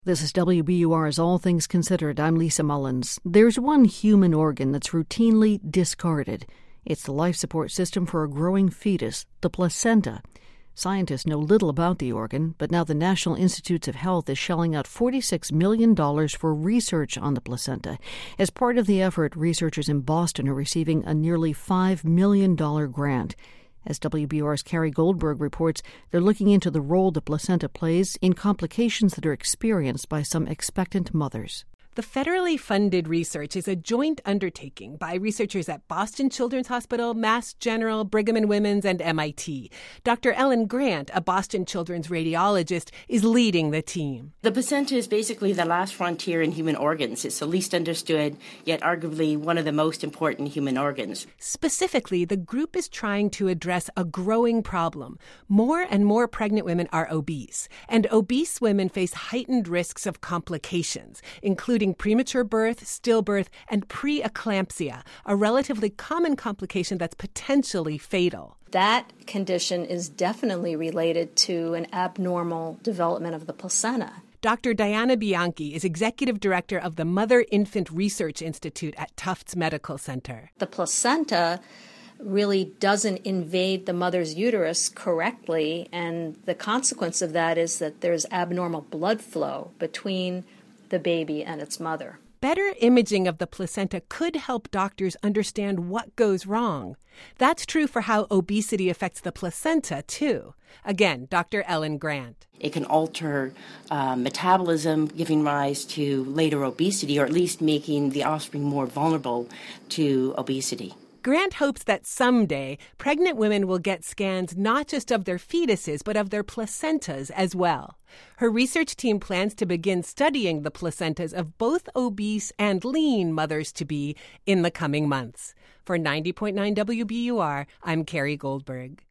This is WBUR's All Things Considered. I'm Lisa Mullins. There's one human organ that's routinely discarded. It's the life support system for a growing fetus, the placenta. Scientists know little about the organ, but now the National Institutes of Health is shelling out $46 million for research on the placenta. As part of the effort, researchers in Boston are receiving a nearly $5 million grant. As WBUR's Carrie Goldberg reports, they're looking into the role the placenta plays in complications that are experienced by some expectant mothers. The federally funded research is a joint undertaking by researchers at Boston Children's Hospital, Mass General, Brigham and Women's, and MIT. Dr. Ellen Grant, a Boston children's radiologist, is leading the team. The placenta is basically the last frontier in human organs. It's the least understood, yet arguably one of the most important human organs. Specifically, the group is trying to address a growing problem. More and more pregnant women are obese, and obese women face heightened risks of complications, including premature birth, stillbirth, and preeclampsia, a relatively common complication that's potentially fatal. That condition is definitely related to an abnormal development of the placenta. Dr. Diana Bianchi is executive director of the Mother-Infant Research Institute at Tufts Medical Center. The placenta really doesn't invade the mother's uterus correctly, and the consequence of that is that there's abnormal blood flow between the baby and its mother. Better imaging of the placenta could help doctors understand what goes wrong. That's true for how obesity affects the placenta, too. Again, Dr. Ellen Grant. It can alter metabolism, giving rise to later obesity, or at least making the offspring more vulnerable to obesity. Grant hopes that someday pregnant women will get scans not just of their fetuses, but of their placentas as well. Her research team plans to begin studying the placentas of both obese and lean mothers-to-be in the coming months. For 90.9 WBUR, I'm Carrie Goldberg.